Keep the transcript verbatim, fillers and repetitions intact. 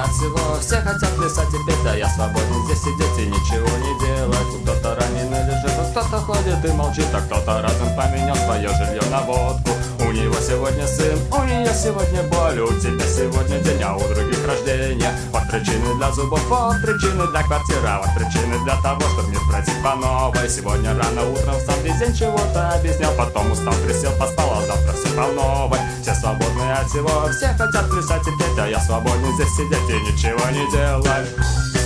от всего. Все хотят плясать и петь, а я свободен здесь сидеть и ничего не делать. Кто-то раненый лежит, а кто-то ходит и молчит, а кто-то разом поменял свое жилье на водку. У него сегодня сын, у нее сегодня боль, у тебя сегодня день, а у других рождение. Вот причины для зубов, вот причины для квартиры, вот причины для того, чтобы не спросить по новой. Сегодня рано утром встал, весь день чего-то объяснял, потом устал, присел, поспал, а завтра все по новой. Все свободны от всего, все хотят плясать и петь, а я свободен здесь сидеть и ничего не делать.